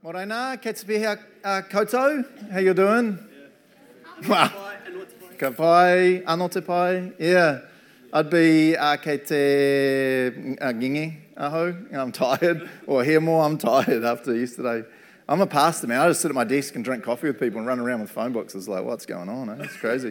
Morena, Ketsupi koutou. How you doing? Wow. Ka pai, anō te pai. Yeah. I'd be kei te gingi aho. I'm tired. Or here more, I'm tired after yesterday. I'm a pastor, man. I just sit at my desk and drink coffee with people and run around with phone books. It's like, what's going on? Eh? It's crazy.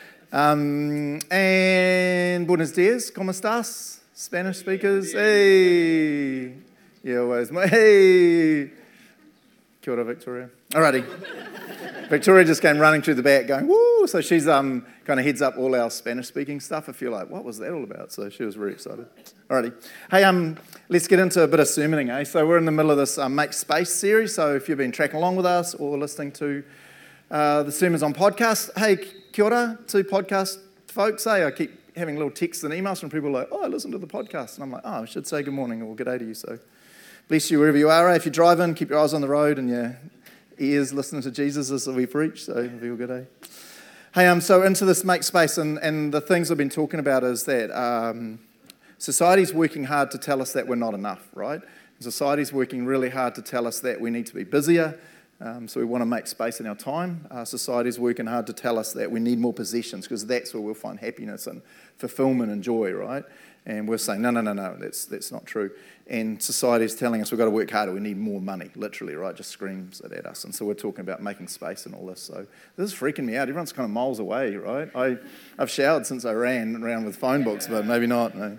And buenos dias, ¿cómo estás? Spanish speakers. Hey. Yeah, always. Hey. Kia ora, Victoria. Alrighty. Victoria just came running through the back going, woo! So she's kind of heads up all our Spanish-speaking stuff. If you're like, what was that all about? So she was very excited. Alrighty. Hey, let's get into a bit of sermoning, eh? So we're in the middle of this Make Space series. So if you've been tracking along with us or listening to the sermons on podcast, hey, kia ora to podcast folks. Hey, I keep having little texts and emails from people like, oh, I listened to the podcast. And I'm like, oh, I should say good morning or good day to you. So bless you wherever you are. If you're driving, keep your eyes on the road and your ears listening to Jesus as we preach. So it'll be all good, eh? Hey, so into this Make Space, and the things I've been talking about is that society's working hard to tell us that we're not enough, right? Society's working really hard to tell us that we need to be busier, so we want to make space in our time. Society's working hard to tell us that we need more possessions because that's where we'll find happiness and fulfillment and joy, right? And we're saying, no, that's not true. And society's telling us we've got to work harder, we need more money, literally, right? Just screams it at us. And so we're talking about making space and all this. So this is freaking me out. Everyone's kind of miles away, right? I've showered since I ran around with phone books, but maybe not. No.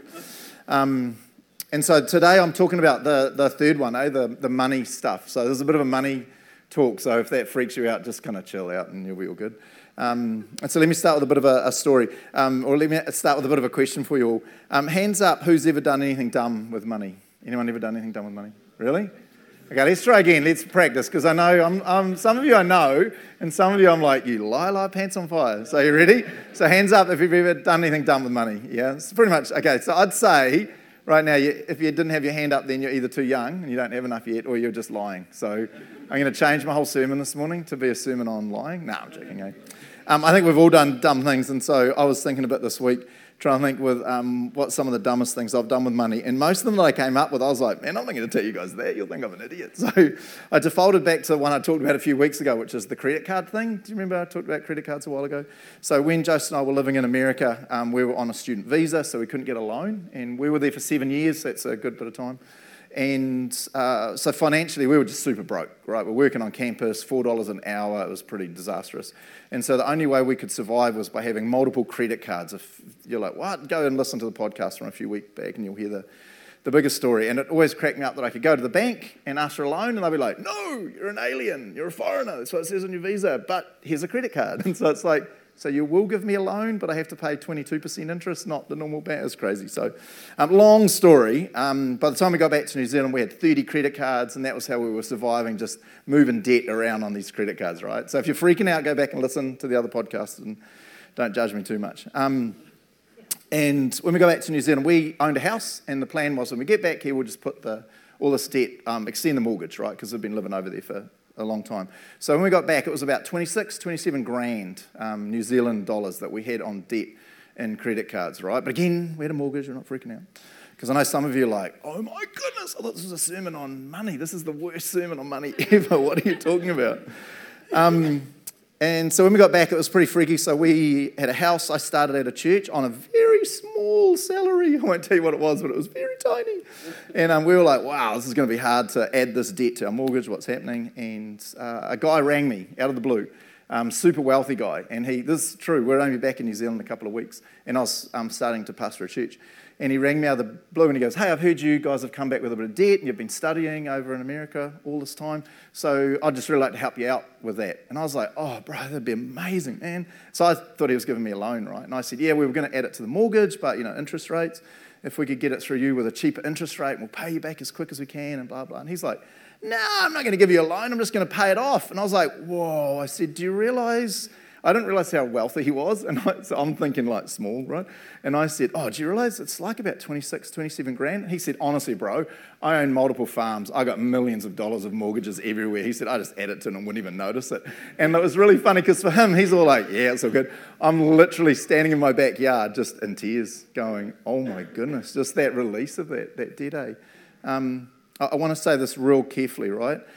And so today I'm talking about the third one, the money stuff. So there's a bit of a money talk. So if that freaks you out, just kind of chill out and you'll be all good. And so let me start with a bit of a story, or let me start with a bit of a question for you all. Hands up, who's ever done anything dumb with money? Anyone ever done anything dumb with money? Really? Okay, let's try again. Let's practice, because I know some of you I know, and some of you I'm like, you lie, pants on fire. So you ready? So hands up if you've ever done anything dumb with money. Yeah, it's pretty much, okay, so I'd say right now, if you didn't have your hand up, then you're either too young and you don't have enough yet, or you're just lying. So I'm going to change my whole sermon this morning to be a sermon on lying. No, I'm joking, eh? I think we've all done dumb things, and so I was thinking a bit this week, trying to think with what some of the dumbest things I've done with money. And most of them that I came up with, I was like, man, I'm not going to tell you guys that. You'll think I'm an idiot. So I defaulted back to one I talked about a few weeks ago, which is the credit card thing. Do you remember I talked about credit cards a while ago? So when Joseph and I were living in America, we were on a student visa, so we couldn't get a loan. And we were there for 7 years. That's a good bit of time. And so financially, we were just super broke, right? We're working on campus, $4 an hour. It was pretty disastrous. And so the only way we could survive was by having multiple credit cards. If you're like, what? Go and listen to the podcast from a few weeks back and you'll hear the biggest story. And it always cracked me up that I could go to the bank and ask for a loan and they'll be like, no, you're an alien, you're a foreigner. That's what it says on your visa, but here's a credit card. And so it's like, so you will give me a loan, but I have to pay 22% interest, not the normal bank. It's crazy. So long story. By the time we got back to New Zealand, we had 30 credit cards, and that was how we were surviving, just moving debt around on these credit cards, right? So if you're freaking out, go back and listen to the other podcasts and don't judge me too much. And when we go back to New Zealand, we owned a house, and the plan was when we get back here, we'll just put all this debt, extend the mortgage, right? Because we've been living over there for a long time. So when we got back, it was about 27 grand New Zealand dollars that we had on debt and credit cards, right? But again, we had a mortgage, we're not freaking out. Because I know some of you are like, oh my goodness, I thought this was a sermon on money. This is the worst sermon on money ever. What are you talking about? And so when we got back, it was pretty freaky. So we had a house. I started at a church on a very small salary. I won't tell you what it was, but it was very tiny. And we were like, wow, this is going to be hard to add this debt to our mortgage. What's happening? And a guy rang me out of the blue, super wealthy guy. And this is true, we're only back in New Zealand in a couple of weeks. And I was starting to pastor a church. And he rang me out of the blue and he goes, hey, I've heard you guys have come back with a bit of debt and you've been studying over in America all this time. So I'd just really like to help you out with that. And I was like, oh, bro, that'd be amazing, man. So I thought he was giving me a loan, right? And I said, yeah, we were going to add it to the mortgage, but, interest rates, if we could get it through you with a cheaper interest rate, we'll pay you back as quick as we can and blah, blah. And he's like, no, I'm not going to give you a loan. I'm just going to pay it off. And I was like, whoa. I said, do you realize... I didn't realise how wealthy he was, and so I'm thinking like small, right? And I said, oh, do you realise it's like about 27 grand? And he said, honestly, bro, I own multiple farms. I got millions of dollars of mortgages everywhere. He said, I just add it to it and wouldn't even notice it. And it was really funny because for him, he's all like, yeah, it's all good. I'm literally standing in my backyard just in tears going, oh my goodness, just that release of that debt, eh? I want to say this real carefully, right?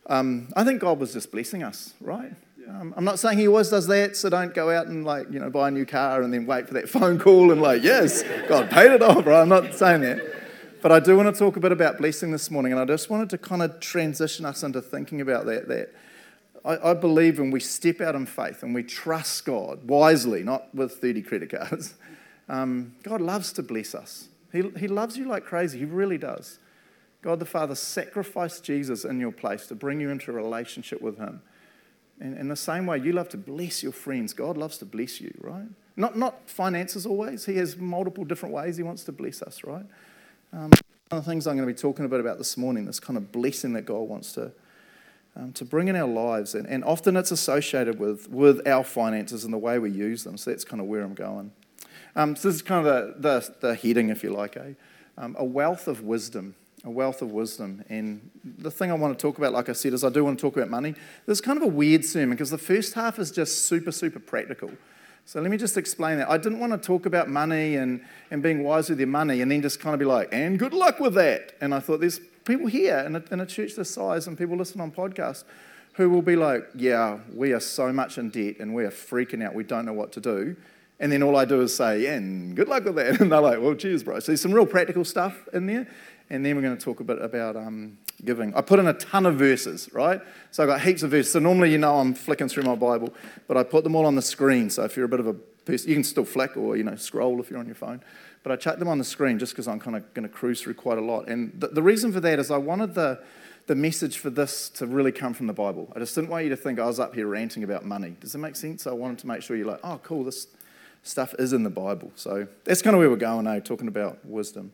I think God was just blessing us, right? I'm not saying he always does that, so don't go out and buy a new car and then wait for that phone call and yes, God paid it off, right? I'm not saying that. But I do want to talk a bit about blessing this morning, and I just wanted to kind of transition us into thinking about that I believe when we step out in faith and we trust God wisely, not with 30 credit cards, God loves to bless us. He loves you like crazy. He really does. God the Father sacrificed Jesus in your place to bring you into a relationship with him. And in the same way, you love to bless your friends. God loves to bless you, right? Not finances always. He has multiple different ways he wants to bless us, right? One of the things I'm going to be talking a bit about this morning, this kind of blessing that God wants to bring in our lives. And often it's associated with our finances and the way we use them. So that's kind of where I'm going. So this is kind of the heading, if you like, a wealth of wisdom. A wealth of wisdom. And the thing I want to talk about, like I said, is I do want to talk about money. This is kind of a weird sermon because the first half is just super, super practical. So let me just explain that. I didn't want to talk about money and being wise with your money and then just kind of be like, and good luck with that. And I thought there's people here in a church this size and people listen on podcasts who will be like, yeah, we are so much in debt and we are freaking out. We don't know what to do. And then all I do is say, and good luck with that. And they're like, well, cheers, bro. So there's some real practical stuff in there. And then we're going to talk a bit about giving. I put in a ton of verses, right? So I've got heaps of verses. So normally, I'm flicking through my Bible, but I put them all on the screen. So if you're a bit of a person, you can still flick or, scroll if you're on your phone. But I chucked them on the screen just because I'm kind of going to cruise through quite a lot. And the reason for that is I wanted the message for this to really come from the Bible. I just didn't want you to think I was up here ranting about money. Does that make sense? So I wanted to make sure you're like, oh, cool, this stuff is in the Bible. So that's kind of where we're going, talking about wisdom.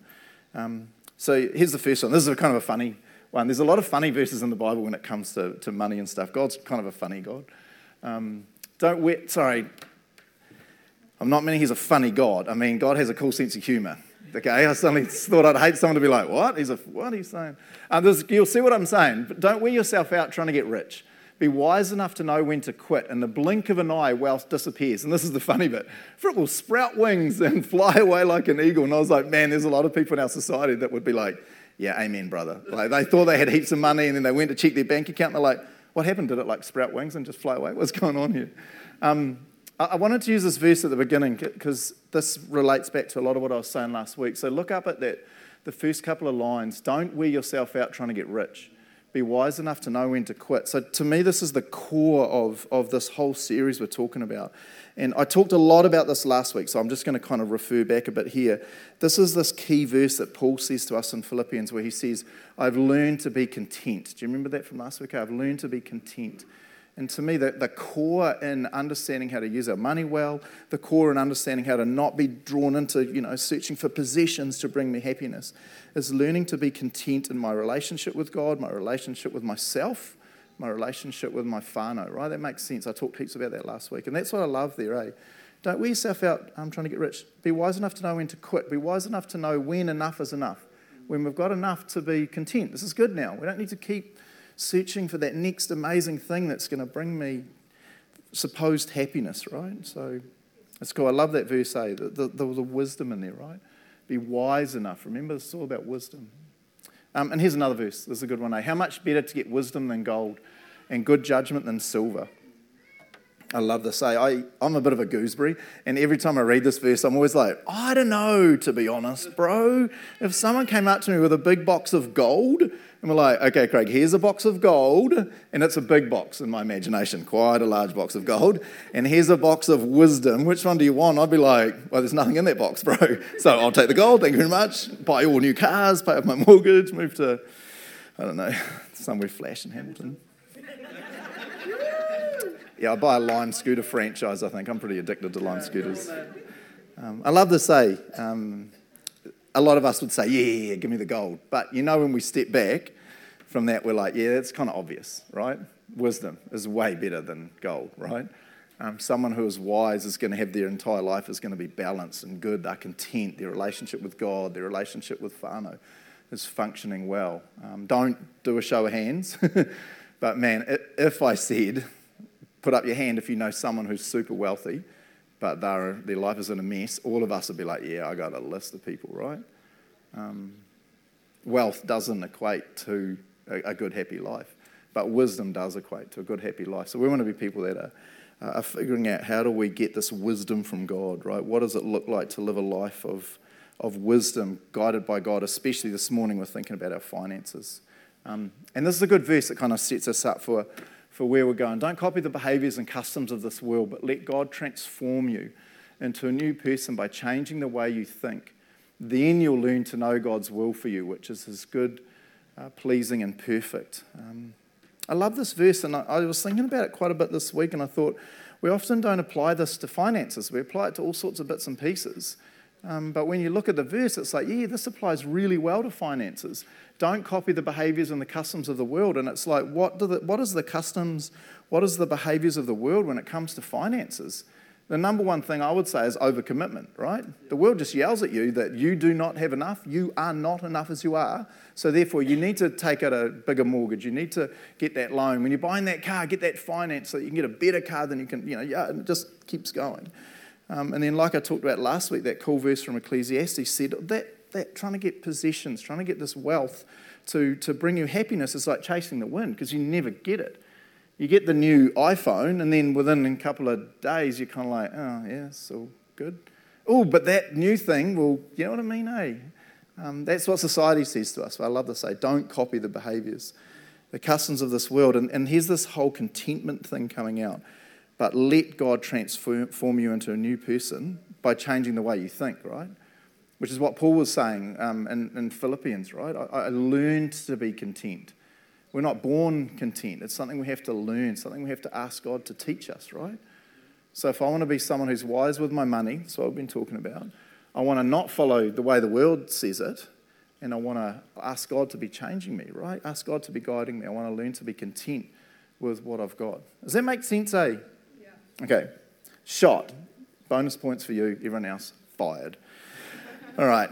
So here's the first one. This is kind of a funny one. There's a lot of funny verses in the Bible when it comes to money and stuff. God's kind of a funny God. I'm not meaning he's a funny God. I mean, God has a cool sense of humour. Okay, I suddenly thought I'd hate someone to be like, what? What are you saying? You'll see what I'm saying. But don't wear yourself out trying to get rich. Be wise enough to know when to quit. In the blink of an eye, wealth disappears. And this is the funny bit. For it will sprout wings and fly away like an eagle. And I was like, man, there's a lot of people in our society that would be like, yeah, amen, brother. Like they thought they had heaps of money and then they went to check their bank account and they're like, what happened? Did it sprout wings and just fly away? What's going on here? I wanted to use this verse at the beginning because this relates back to a lot of what I was saying last week. So look up at the first couple of lines. Don't wear yourself out trying to get rich. Be wise enough to know when to quit. So to me, this is the core of this whole series we're talking about. And I talked a lot about this last week, so I'm just going to kind of refer back a bit here. This is this key verse that Paul says to us in Philippians where he says, I've learned to be content. Do you remember that from last week? I've learned to be content. And to me, the core in understanding how to use our money well, the core in understanding how to not be drawn into, searching for possessions to bring me happiness, is learning to be content in my relationship with God, my relationship with myself, my relationship with my whānau, right? That makes sense. I talked heaps about that last week. And that's what I love there, Don't wear yourself out trying to get rich. Be wise enough to know when to quit. Be wise enough to know when enough is enough. When we've got enough to be content. This is good now. We don't need to keep searching for that next amazing thing that's going to bring me supposed happiness, right? So it's cool. I love that verse, the wisdom in there, right? Be wise enough. Remember, this is all about wisdom. And here's another verse. This is a good one, How much better to get wisdom than gold and good judgment than silver? I love this. I'm a bit of a gooseberry, and every time I read this verse, I'm always like, I don't know, to be honest, bro. If someone came up to me with a big box of gold, and we're like, okay, Craig, here's a box of gold, and it's a big box in my imagination, quite a large box of gold, and here's a box of wisdom. Which one do you want? I'd be like, well, there's nothing in that box, bro. So I'll take the gold, thank you very much. Buy all new cars, pay off my mortgage, move to, I don't know, somewhere flash in Hamilton. Yeah, I buy a Lime scooter franchise, I think. I'm pretty addicted to Lime scooters. I love to say, a lot of us would say, yeah, give me the gold. But when we step back from that, we're like, yeah, that's kind of obvious, right? Wisdom is way better than gold, right? Someone who is wise is going to have their entire life is going to be balanced and good. They're content. Their relationship with God, their relationship with whānau is functioning well. Don't do a show of hands. But man, if I said, put up your hand if you know someone who's super wealthy, but their life is in a mess, all of us would be like, yeah, I got a list of people, right? Wealth doesn't equate to a good, happy life. but wisdom does equate to a good, happy life. So we want to be people that are figuring out, how do we get this wisdom from God, right? What does it look like to live a life of wisdom guided by God? Especially this morning we're thinking about our finances. And this is a good verse that kind of sets us up for where we're going. Don't copy the behaviours and customs of this world, but let God transform you into a new person by changing the way you think. Then you'll learn to know God's will for you, which is His good, pleasing and perfect. I love this verse, and I was thinking about it quite a bit this week, and I thought we often don't apply this to finances. We apply it to all sorts of bits and pieces. But when you look at the verse, it's like, yeah, this applies really well to finances. Don't copy the behaviours and the customs of the world. And it's like, what is the customs, what is the behaviours of the world when it comes to finances? The number one thing I would say is overcommitment, right? The world just yells at you that you do not have enough. You are not enough as you are. So therefore, you need to take out a bigger mortgage. You need to get that loan. When you're buying that car, get that finance so that you can get a better car than you can, and it just keeps going. And then like I talked about last week, that cool verse from Ecclesiastes said that trying to get possessions, trying to get this wealth to bring you happiness is like chasing the wind, because you never get it. You get the new iPhone, and then within a couple of days, you're kind of like, oh, yeah, it's all good. Oh, but that new thing, well, you know what I mean, eh? That's what society says to us. But I love to say, don't copy the behaviours, the customs of this world. And here's this whole contentment thing coming out. But let God transform you into a new person by changing the way you think, right? Which is what Paul was saying in Philippians, right? I learned to be content. We're not born content. It's something we have to learn, something we have to ask God to teach us, right? So if I want to be someone who's wise with my money, that's what I've been talking about, I want to not follow the way the world says it, and I want to ask God to be changing me, right? Ask God to be guiding me. I want to learn to be content with what I've got. Does that make sense, eh? Yeah. Okay. Shot. Bonus points for you. Everyone else, fired. All right.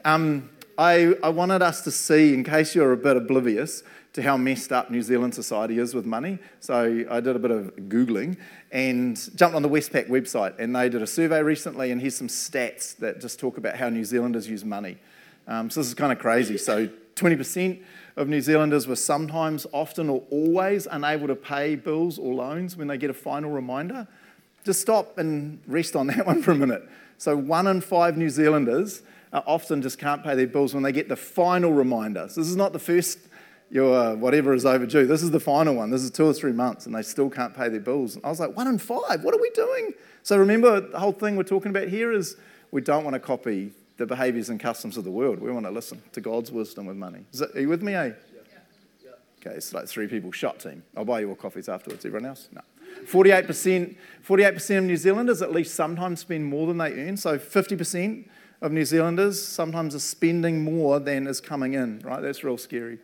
I wanted us to see, in case you're a bit oblivious, to how messed up New Zealand society is with money. So I did a bit of Googling and jumped on the Westpac website, and they did a survey recently, and here's some stats that just talk about how New Zealanders use money. So this is kind of crazy. So 20% of New Zealanders were sometimes, often or always unable to pay bills or loans when they get a final reminder. Just stop and rest on that one for a minute. So 1 in 5 New Zealanders often just can't pay their bills when they get the final reminder. So this is not the first, your whatever is overdue. This is the final one. This is 2 or 3 months, and they still can't pay their bills. And I was like, 1 in 5? What are we doing? So remember, the whole thing we're talking about here is we don't want to copy the behaviours and customs of the world. We want to listen to God's wisdom with money. Are you with me, eh? Yeah. Okay, it's like 3 people. Shot team. I'll buy you all coffees afterwards. Everyone else? No. 48% of New Zealanders at least sometimes spend more than they earn. So 50% of New Zealanders sometimes are spending more than is coming in, right? That's real scary.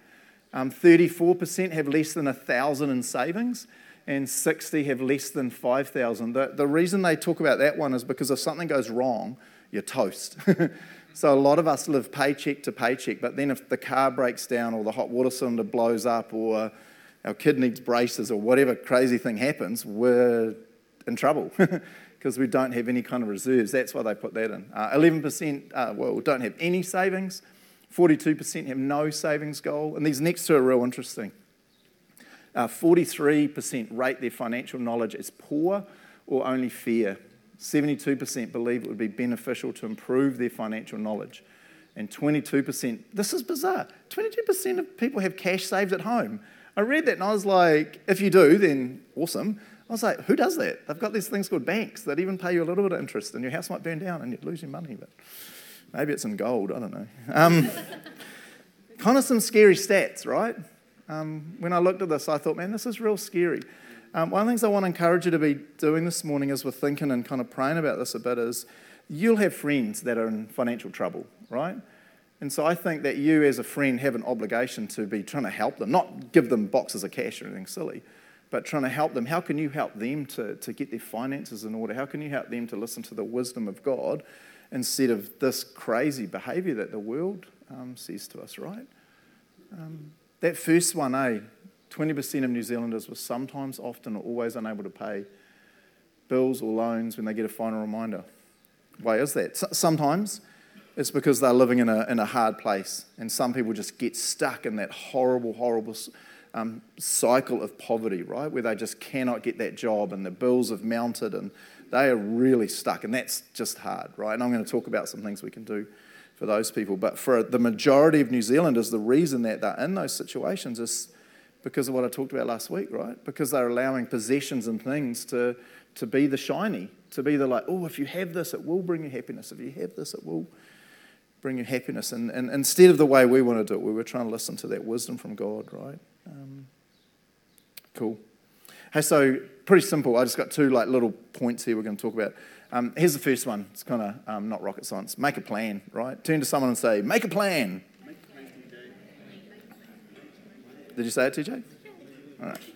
34% have less than 1,000 in savings, and 60 have less than 5,000. The reason they talk about that one is because if something goes wrong, you're toast. So a lot of us live paycheck to paycheck, but then if the car breaks down or the hot water cylinder blows up or our kid needs braces or whatever crazy thing happens, we're in trouble because we don't have any kind of reserves. That's why they put that in. 11% don't have any savings. 42% have no savings goal. And these next two are real interesting. 43% rate their financial knowledge as poor or only fair. 72% believe it would be beneficial to improve their financial knowledge. And 22%, this is bizarre, 22% of people have cash saved at home. I read that and I was like, if you do, then awesome. I was like, who does that? They've got these things called banks that even pay you a little bit of interest, and your house might burn down and you'd lose your money, but maybe it's in gold, I don't know. Kind of some scary stats, right? When I looked at this, I thought, man, this is real scary. One of the things I want to encourage you to be doing this morning as we're thinking and kind of praying about this a bit is you'll have friends that are in financial trouble, right? And so I think that you as a friend have an obligation to be trying to help them, not give them boxes of cash or anything silly, but trying to help them. How can you help them to get their finances in order? How can you help them to listen to the wisdom of God instead of this crazy behaviour that the world says to us, right? That first one, 20% of New Zealanders were sometimes, often, or always unable to pay bills or loans when they get a final reminder. Why is that? Sometimes it's because they're living in a hard place, and some people just get stuck in that horrible cycle of poverty, right, where they just cannot get that job and the bills have mounted and they are really stuck, and that's just hard, right? And I'm going to talk about some things we can do for those people. But for the majority of New Zealanders, the reason that they're in those situations is because of what I talked about last week, right? Because they're allowing possessions and things to be the shiny, to be the like, oh, if you have this, it will bring you happiness. If you have this, it will bring you happiness. And instead of the way we want to do it, we were trying to listen to that wisdom from God, right? Cool. Hey, so pretty simple. I just got two like little points here we're going to talk about. Here's the first one. It's kind of not rocket science. Make a plan, right? Turn to someone and say, make a plan. Did you say it, TJ? All right.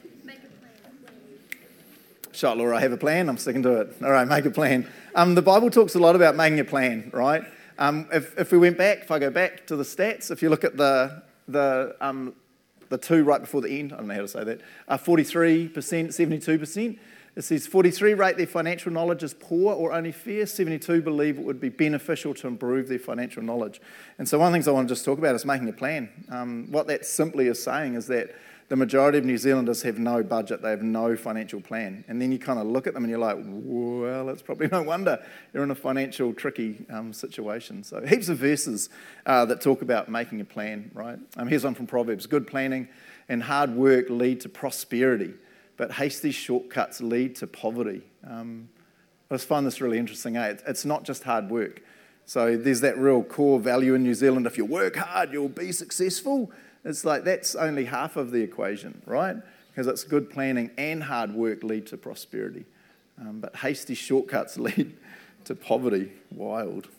Shut, Laura, I have a plan. I'm sticking to it. All right, make a plan. The Bible talks a lot about making a plan, right? If we went back, if I go back to the stats, if you look at the two right before the end, I don't know how to say that, 43%, 72%. It says 43 rate their financial knowledge as poor or only fair. 72 believe it would be beneficial to improve their financial knowledge. And so one of the things I want to just talk about is making a plan. What that simply is saying is that the majority of New Zealanders have no budget. They have no financial plan. And then you kind of look at them and you're like, well, it's probably no wonder you're in a financial tricky situation. So heaps of verses that talk about making a plan, right? Here's one from Proverbs. Good planning and hard work lead to prosperity, but hasty shortcuts lead to poverty. I just find this really interesting. It's not just hard work. So there's that real core value in New Zealand. If you work hard, you'll be successful. It's like that's only half of the equation, right? Because it's good planning and hard work lead to prosperity. But hasty shortcuts lead to poverty. Wild.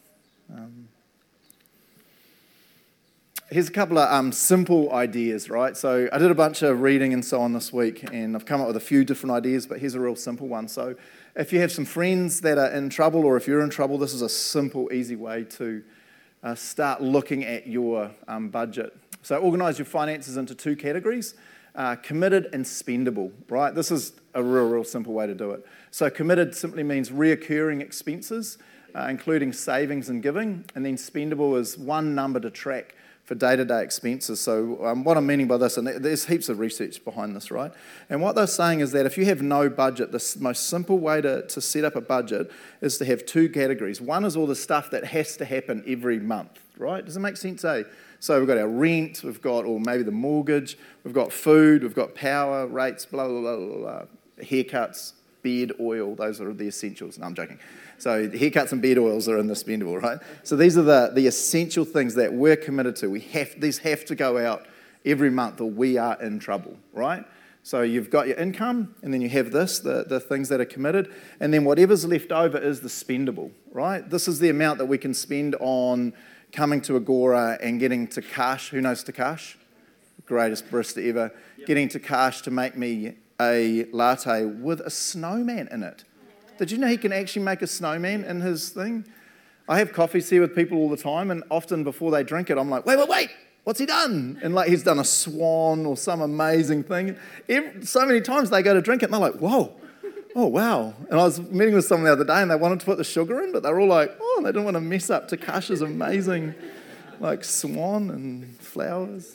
Here's a couple of simple ideas, right? So I did a bunch of reading and so on this week, and I've come up with a few different ideas, but here's a real simple one. So if you have some friends that are in trouble, or if you're in trouble, this is a simple, easy way to start looking at your budget. So organise your finances into two categories, committed and spendable, right? This is a real simple way to do it. So committed simply means reoccurring expenses, including savings and giving, and then spendable is one number to track for day-to-day expenses. So what I'm meaning by this, and there's heaps of research behind this, right? And what they're saying is that if you have no budget, the most simple way to set up a budget is to have two categories. One is all the stuff that has to happen every month, right? Does it make sense, eh? So we've got our rent, we've got, or maybe the mortgage, we've got food, we've got power, rates, blah, blah, blah, blah, blah, haircuts, beard oil, those are the essentials. No, I'm joking. So haircuts and beard oils are in the spendable, right? So these are the essential things that we're committed to. These have to go out every month or we are in trouble, right? So you've got your income, and then you have this, the things that are committed, and then whatever's left over is the spendable, right? This is the amount that we can spend on coming to Agora and getting Takash. Who knows Takash? Greatest barista ever. Getting Takash to make me a latte with a snowman in it. Did you know he can actually make a snowman in his thing? I have coffees here with people all the time, and often before they drink it, I'm like, wait, what's he done? And like he's done a swan or some amazing thing. So many times they go to drink it, and they're like, whoa, oh, wow. And I was meeting with someone the other day, and they wanted to put the sugar in, but they were all like, oh, they didn't want to mess up Takasha's amazing like swan and flowers.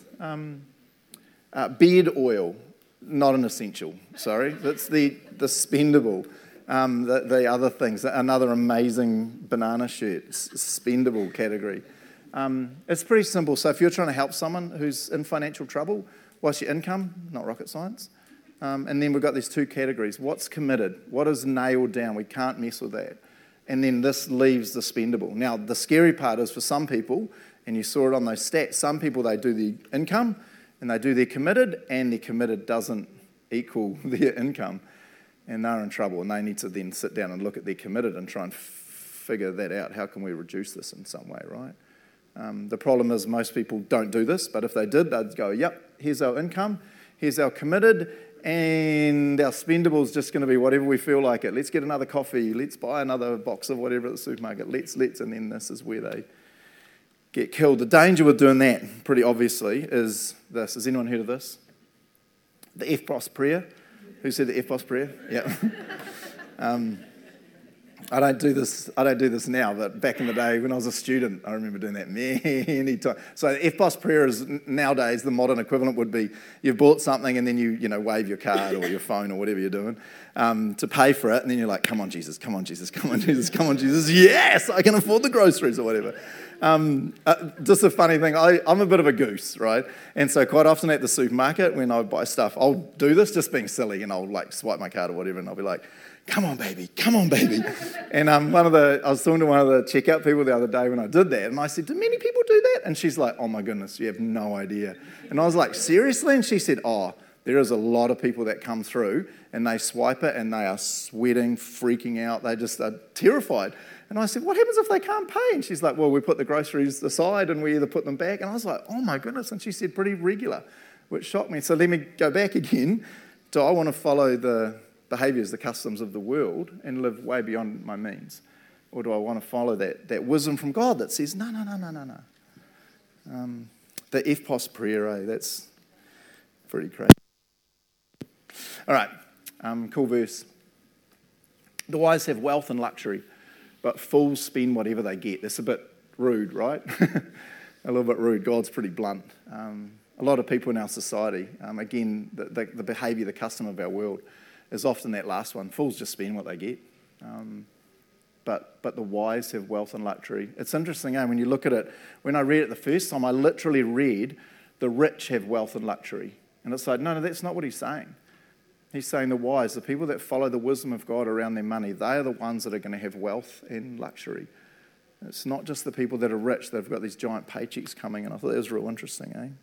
Beard oil, not an essential, sorry. That's the spendable. The other things, another amazing banana shirt, spendable category. It's pretty simple. So if you're trying to help someone who's in financial trouble, what's your income? Not rocket science. And then we've got these two categories. What's committed? What is nailed down? We can't mess with that. And then this leaves the spendable. Now, the scary part is for some people, and you saw it on those stats, some people, they do the income and they do their committed, and their committed doesn't equal their income. And they're in trouble, and they need to then sit down and look at their committed and try and figure that out. How can we reduce this in some way, right? The problem is most people don't do this, but if they did, they'd go, yep, here's our income, here's our committed, and our spendable is just going to be whatever we feel like it. Let's get another coffee, let's buy another box of whatever at the supermarket, let's, and then this is where they get killed. The danger with doing that, pretty obviously, is this. Has anyone heard of this? The FBOSS prayer. Who said the FBOSS prayer? Yeah. I don't do this now, but back in the day when I was a student, I remember doing that many times. So EFTPOS prayer is nowadays the modern equivalent would be you've bought something and then you wave your card or your phone or whatever you're doing to pay for it, and then you're like, come on Jesus, come on Jesus, come on Jesus, come on Jesus, yes, I can afford the groceries or whatever. Just a funny thing, I'm a bit of a goose, right? And so quite often at the supermarket when I buy stuff, I'll do this just being silly, and I'll like swipe my card or whatever, and I'll be like, come on, baby. And I was talking to one of the checkout people the other day when I did that, and I said, do many people do that? And she's like, oh my goodness, you have no idea. And I was like, seriously? And she said, oh, there is a lot of people that come through and they swipe it and they are sweating, freaking out. They just are terrified. And I said, what happens if they can't pay? And she's like, well, we put the groceries aside and we either put them back. And I was like, oh my goodness. And she said, pretty regular, which shocked me. So let me go back again. Do I want to follow the behaviours, the customs of the world and live way beyond my means? Or do I want to follow that wisdom from God that says, no. The EFTPOS prayer, that's pretty crazy. All right, cool verse. The wise have wealth and luxury, but fools spend whatever they get. That's a bit rude, right? A little bit rude. God's pretty blunt. A lot of people in our society, again, the behaviour, the custom of our world is often that last one. Fools just spend what they get. But the wise have wealth and luxury. It's interesting, when you look at it, when I read it the first time, I literally read, the rich have wealth and luxury. And it's like, no, that's not what he's saying. He's saying the wise, the people that follow the wisdom of God around their money, they are the ones that are going to have wealth and luxury. It's not just the people that are rich that have got these giant paychecks coming, and I thought that was real interesting,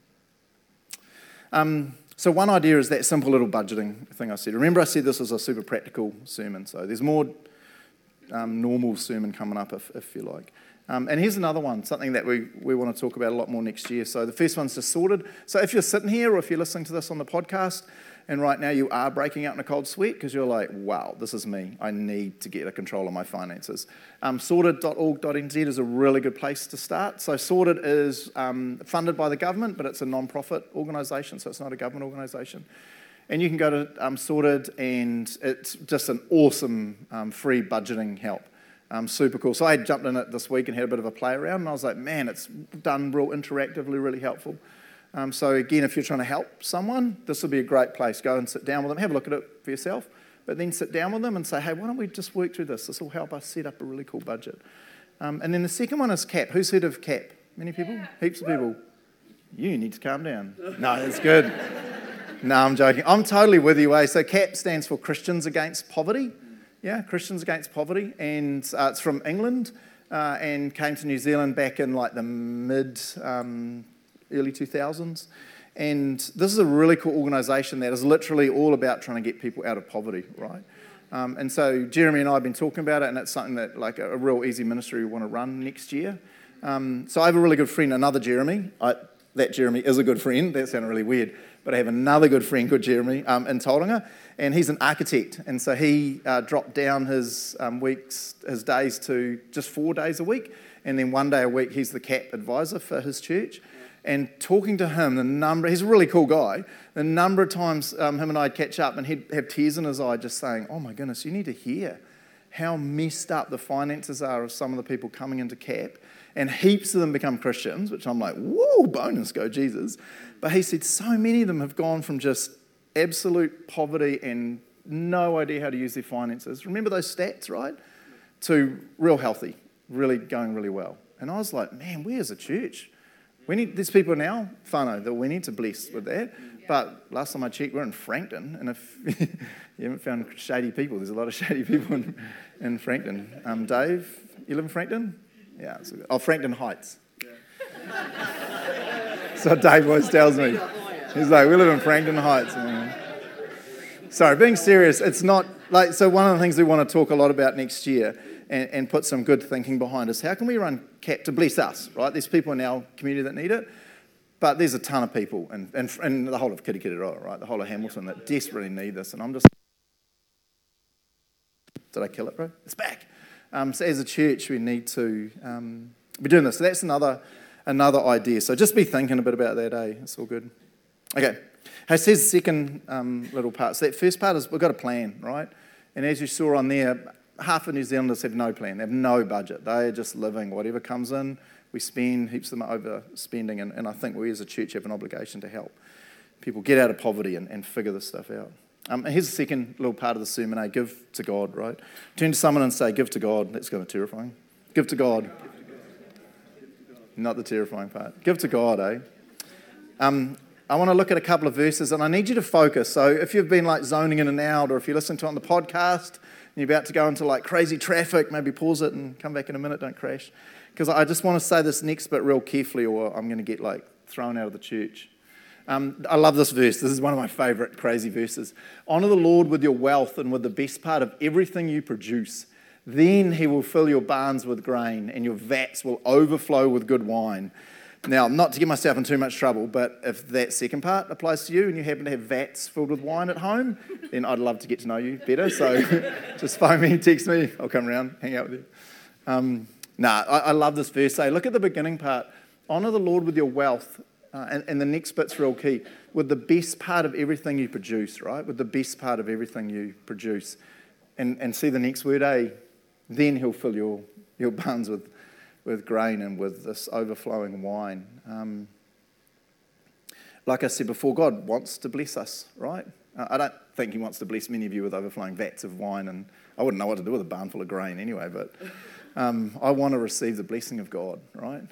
So one idea is that simple little budgeting thing I said. Remember I said this was a super practical sermon, so there's more normal sermon coming up if you like. And here's another one, something that we want to talk about a lot more next year. So the first one's just sorted. So if you're sitting here or if you're listening to this on the podcast, and right now you are breaking out in a cold sweat because you're like, wow, this is me. I need to get a control of my finances. Sorted.org.nz is a really good place to start. So Sorted is funded by the government, but it's a non-profit organisation, so it's not a government organisation. And you can go to Sorted, and it's just an awesome free budgeting help. Super cool. So I jumped in it this week and had a bit of a play around, and I was like, man, it's done real interactively, really helpful. So again, if you're trying to help someone, this would be a great place. Go and sit down with them, have a look at it for yourself, but then sit down with them and say, hey, why don't we just work through this? This will help us set up a really cool budget. And then the second one is CAP. Who's heard of CAP? Many people? Heaps of people. You need to calm down. No, it's good. No, I'm joking. I'm totally with you. So CAP stands for Christians Against Poverty. Yeah, Christians Against Poverty. And it's from England and came to New Zealand back in like the early 2000s. And this is a really cool organisation that is literally all about trying to get people out of poverty, right? And so Jeremy and I have been talking about it, and it's something that like a real easy ministry we want to run next year. So I have a really good friend, another Jeremy. That Jeremy is a good friend. That sounded really weird. But I have another good friend called Jeremy in Tauranga, and he's an architect. And so he dropped down his days to just 4 days a week. And then 1 day a week, he's the CAP advisor for his church. And talking to him, he's a really cool guy, the number of times him and I'd catch up and he'd have tears in his eye just saying, oh my goodness, you need to hear how messed up the finances are of some of the people coming into CAP. And heaps of them become Christians, which I'm like, whoa, bonus, go Jesus. But he said so many of them have gone from just absolute poverty and no idea how to use their finances. Remember those stats, right? To real healthy, really going really well. And I was like, man, we as a church, there's people now, whānau, that we need to bless with that. But last time I checked, we're in Frankton, and if you haven't found shady people, there's a lot of shady people in Frankton. Dave, you live in Frankton? Yeah. Frankton Heights. Yeah. So Dave always tells me. He's like, we live in Frankton Heights. Sorry, being serious, it's not like, so one of the things we want to talk a lot about next year and put some good thinking behind is how can we run CAP to bless us, right? There's people in our community that need it, but there's a ton of people and the whole of Kirikiriroa, right? The whole of Hamilton that desperately need this, and I'm just... Did I kill it, bro? It's back. So as a church, we need to be doing this. So that's another idea. So just be thinking a bit about that, It's all good. Okay. Hey, says the second little part. So that first part is we've got a plan, right? And as you saw on there, half of New Zealanders have no plan. They have no budget. They are just living. Whatever comes in, we spend, heaps of them overspending. And I think we as a church have an obligation to help people get out of poverty and figure this stuff out. And here's the second little part of the sermon, give to God, right? Turn to someone and say, give to God. That's kind of terrifying. Give to God. Not the terrifying part. Give to God, I want to look at a couple of verses, and I need you to focus. So if you've been like zoning in and out, or if you're listening to it on the podcast, and you're about to go into like crazy traffic, maybe pause it and come back in a minute, don't crash. Because I just want to say this next bit real carefully, or I'm going to get like thrown out of the church. I love this verse. This is one of my favourite crazy verses. Honour the Lord with your wealth and with the best part of everything you produce. Then he will fill your barns with grain, and your vats will overflow with good wine. Now, not to get myself in too much trouble, but if that second part applies to you and you happen to have vats filled with wine at home, then I'd love to get to know you better. So just phone me, text me, I'll come around, hang out with you. I love this verse. Look at the beginning part. Honour the Lord with your wealth. And the next bit's real key. With the best part of everything you produce, right? With the best part of everything you produce. And see the next word, Then he'll fill your barns with grain and with this overflowing wine. Like I said before, God wants to bless us, right? I don't think he wants to bless many of you with overflowing vats of wine, and I wouldn't know what to do with a barn full of grain anyway, but I want to receive the blessing of God, right?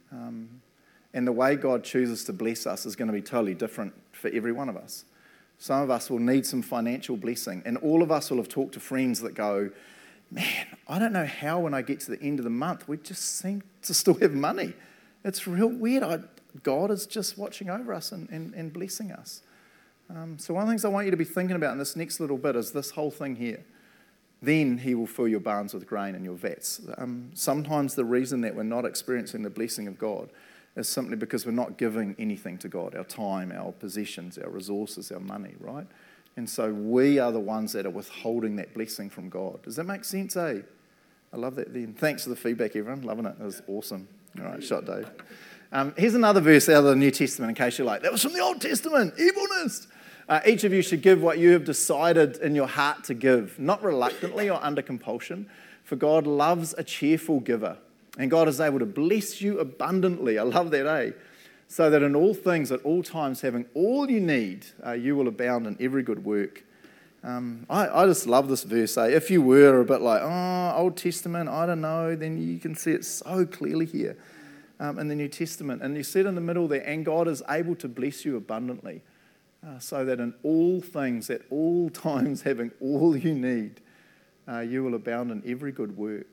And the way God chooses to bless us is going to be totally different for every one of us. Some of us will need some financial blessing, and all of us will have talked to friends that go, man, I don't know how when I get to the end of the month, we just seem to still have money. It's real weird. God is just watching over us and blessing us. So one of the things I want you to be thinking about in this next little bit is this whole thing here. Then he will fill your barns with grain and your vats. Sometimes the reason that we're not experiencing the blessing of God is simply because we're not giving anything to God, our time, our possessions, our resources, our money, right? And so we are the ones that are withholding that blessing from God. Does that make sense, I love that then. Thanks for the feedback, everyone. Loving it. It was awesome. All right, shot, Dave. Here's another verse out of the New Testament in case you're like, that was from the Old Testament, evilness. Each of you should give what you have decided in your heart to give, not reluctantly or under compulsion, for God loves a cheerful giver. And God is able to bless you abundantly. I love that, So that in all things, at all times, having all you need, you will abound in every good work. I just love this verse. If you were a bit like, Old Testament, I don't know, then you can see it so clearly here in the New Testament. And you see it in the middle there, and God is able to bless you abundantly, so that in all things, at all times, having all you need, you will abound in every good work.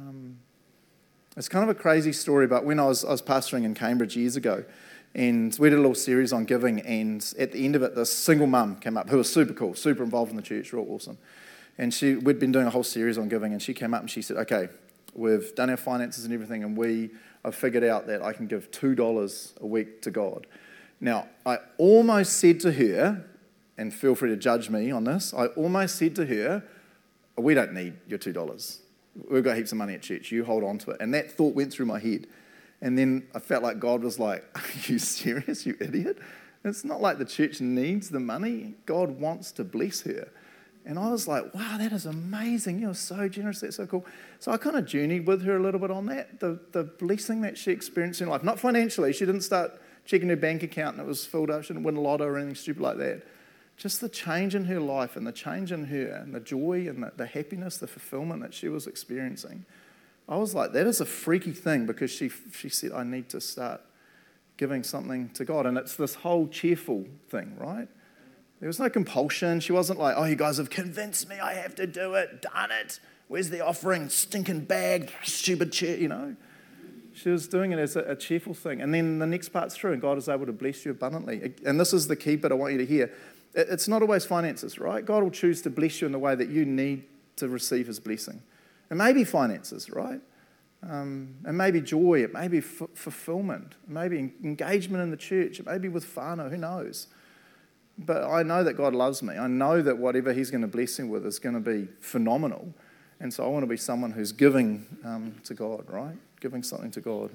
It's kind of a crazy story, but when I was pastoring in Cambridge years ago, and we did a little series on giving, and at the end of it, this single mum came up who was super cool, super involved in the church, real awesome. And we'd been doing a whole series on giving, and she came up and she said, okay, we've done our finances and everything, and I've figured out that I can give $2 a week to God. Now, I almost said to her, and feel free to judge me on this, I almost said to her, we don't need your $2. We've got heaps of money at church. You hold on to it. And that thought went through my head. And then I felt like God was like, are you serious, you idiot? It's not like the church needs the money. God wants to bless her. And I was like, wow, that is amazing. You're so generous. That's so cool. So I kind of journeyed with her a little bit on that, the blessing that she experienced in life. Not financially. She didn't start checking her bank account and it was filled up. She didn't win a lotto or anything stupid like that. Just the change in her life and the change in her and the joy and the happiness, the fulfillment that she was experiencing. I was like, that is a freaky thing, because she said, I need to start giving something to God. And it's this whole cheerful thing, right? There was no compulsion. She wasn't like, oh, you guys have convinced me I have to do it. Darn it. Where's the offering? Stinking bag, stupid chair, She was doing it as a cheerful thing. And then the next part's true, and God is able to bless you abundantly. And this is the key bit I want you to hear. It's not always finances, right? God will choose to bless you in the way that you need to receive his blessing. It may be finances, right? It may be joy. It may be fulfillment. It may be engagement in the church. It may be with whānau, who knows? But I know that God loves me. I know that whatever he's going to bless me with is going to be phenomenal. And so I want to be someone who's giving to God, right? Giving something to God.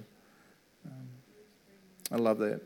I love that.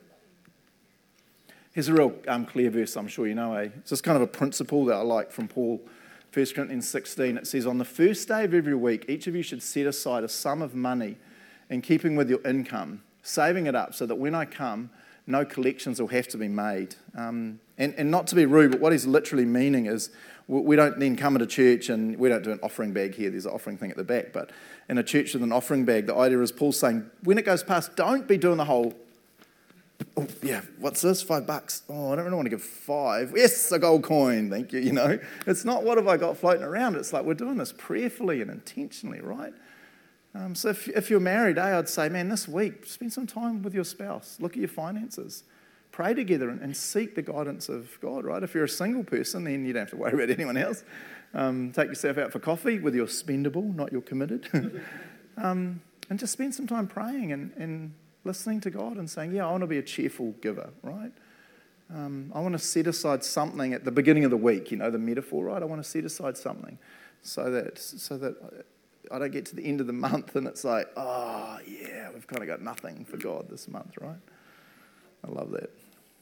Here's a real clear verse, I'm sure you know. It's just kind of a principle that I like from Paul. 1 Corinthians 16, it says, on the first day of every week, each of you should set aside a sum of money in keeping with your income, saving it up so that when I come, no collections will have to be made. And not to be rude, but what he's literally meaning is we don't then come into church and we don't do an offering bag here. There's an offering thing at the back. But in a church with an offering bag, the idea is Paul's saying, when it goes past, don't be doing the whole, oh, yeah, what's this? $5. Oh, I don't really want to give 5. Yes, a gold coin, thank you, It's not what have I got floating around. It's like we're doing this prayerfully and intentionally, right? So if you're married, I'd say, man, this week, spend some time with your spouse. Look at your finances. Pray together and seek the guidance of God, right? If you're a single person, then you don't have to worry about anyone else. Take yourself out for coffee with your spendable, not your committed. And just spend some time praying and listening to God and saying, yeah, I want to be a cheerful giver, right? I want to set aside something at the beginning of the week, the metaphor, right? I want to set aside something so that I don't get to the end of the month and it's like, oh, yeah, we've kind of got nothing for God this month, right? I love that.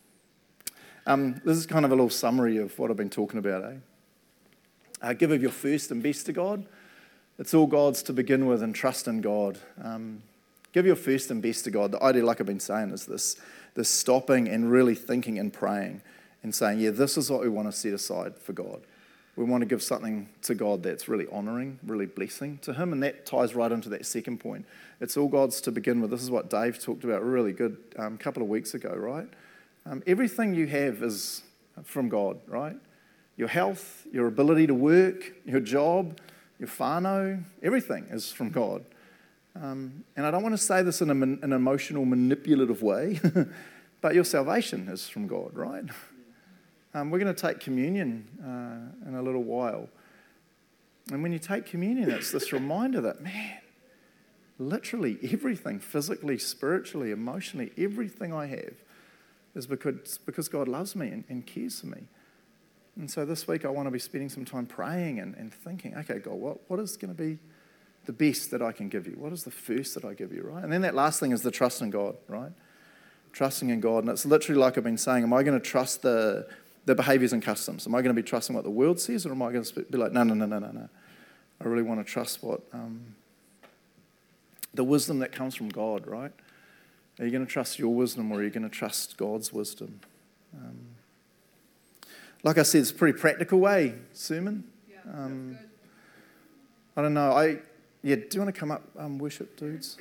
This is kind of a little summary of what I've been talking about, give of your first and best to God. It's all God's to begin with, and trust in God. Give your first and best to God. The idea, like I've been saying, is this stopping and really thinking and praying and saying, yeah, this is what we want to set aside for God. We want to give something to God that's really honouring, really blessing to Him, and that ties right into that second point. It's all God's to begin with. This is what Dave talked about really good a couple of weeks ago, right? Everything you have is from God, right? Your health, your ability to work, your job, your whānau, everything is from God. And I don't want to say this in an emotional, manipulative way, but your salvation is from God, right? We're going to take communion in a little while. And when you take communion, it's this reminder that, man, literally everything, physically, spiritually, emotionally, everything I have is because God loves me and cares for me. And so this week I want to be spending some time praying and thinking, okay, God, what is going to be the best that I can give you? What is the first that I give you, right? And then that last thing is the trust in God, right? Trusting in God. And it's literally like I've been saying, am I going to trust the behaviours and customs? Am I going to be trusting what the world says, or am I going to be like, no. I really want to trust what the wisdom that comes from God, right? Are you going to trust your wisdom, or are you going to trust God's wisdom? Like I said, it's a pretty practical way, sermon. Yeah, that's good. I don't know. Do you want to come up, worship dudes?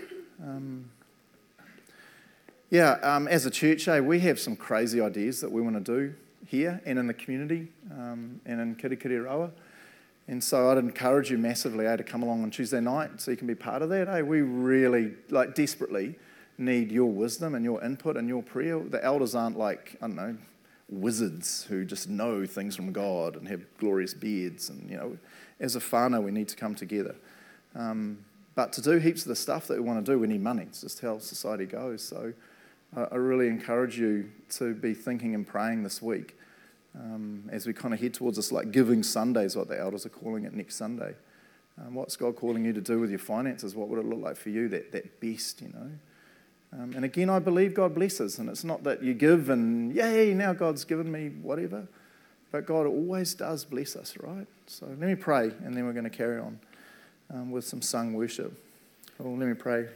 As a church, we have some crazy ideas that we want to do here and in the community and in Kirikiriroa. And so I'd encourage you massively to come along on Tuesday night so you can be part of that. We really, desperately need your wisdom and your input and your prayer. The elders aren't wizards who just know things from God and have glorious beards. And, as a whānau, we need to come together. But to do heaps of the stuff that we want to do, we need money. It's just how society goes. So I really encourage you to be thinking and praying this week as we kind of head towards this Giving Sunday is what the elders are calling it next Sunday. What's God calling you to do with your finances? What would it look like for you, that best, And again, I believe God blesses, and it's not that you give and, yay, now God's given me whatever, but God always does bless us, right? So let me pray, and then we're going to carry on with some sung worship. Well, let me pray.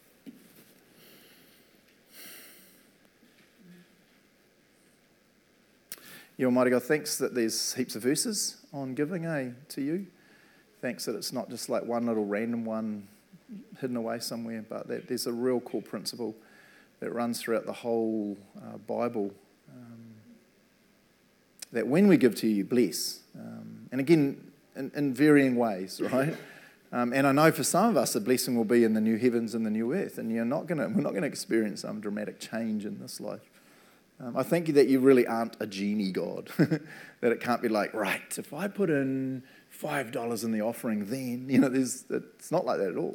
Yeah, Almighty God, thanks that there's heaps of verses on giving, to you. Thanks that it's not just like one little random one hidden away somewhere, but that there's a real core principle that runs throughout the whole Bible, that when we give to you, you bless. And again, in varying ways, right? And I know for some of us, the blessing will be in the new heavens and the new earth, and we're not going to experience some dramatic change in this life. I thank you that you really aren't a genie God, that it can't be like, right, if I put in $5 in the offering, then, it's not like that at all.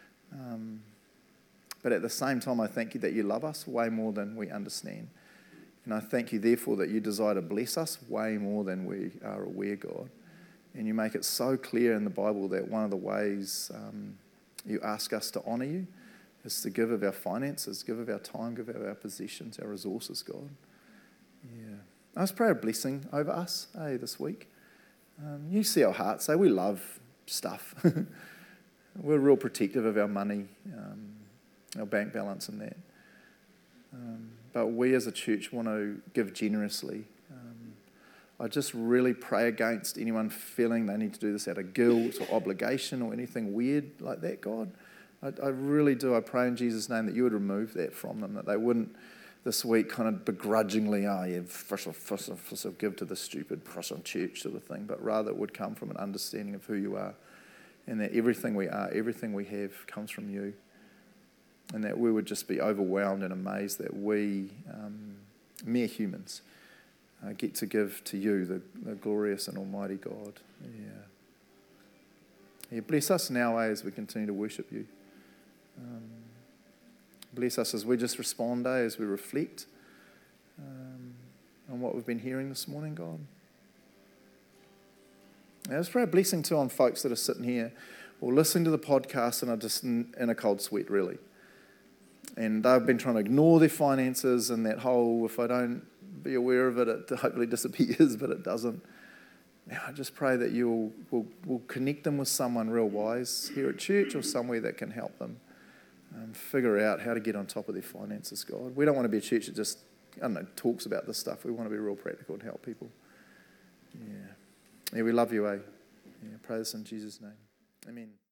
But at the same time, I thank you that you love us way more than we understand. And I thank you, therefore, that you desire to bless us way more than we are aware, God. And you make it so clear in the Bible that one of the ways you ask us to honour you is to give of our finances, give of our time, give of our possessions, our resources, God. Yeah. I just pray a blessing over us, this week. You see our hearts, we love stuff. We're real protective of our money, our bank balance and that. But we as a church want to give generously. I just really pray against anyone feeling they need to do this out of guilt or obligation or anything weird like that, God. I really do. I pray in Jesus' name that you would remove that from them, that they wouldn't this week kind of begrudgingly, give to the stupid Protestant church sort of thing, but rather it would come from an understanding of who you are and that everything we are, everything we have comes from you, and that we would just be overwhelmed and amazed that we, mere humans, get to give to you, the glorious and almighty God. Yeah, bless us now as we continue to worship you. Bless us as we just respond, as we reflect on what we've been hearing this morning, God. I just pray a blessing too on folks that are sitting here or listening to the podcast and are just in a cold sweat, really. And they've been trying to ignore their finances and that whole, if I don't be aware of it, it hopefully disappears, but it doesn't. Now, I just pray that you will connect them with someone real wise here at church or somewhere that can help them figure out how to get on top of their finances, God. We don't want to be a church that just, talks about this stuff. We want to be real practical and help people. Yeah, we love you, eh? Yeah, pray this in Jesus' name. Amen.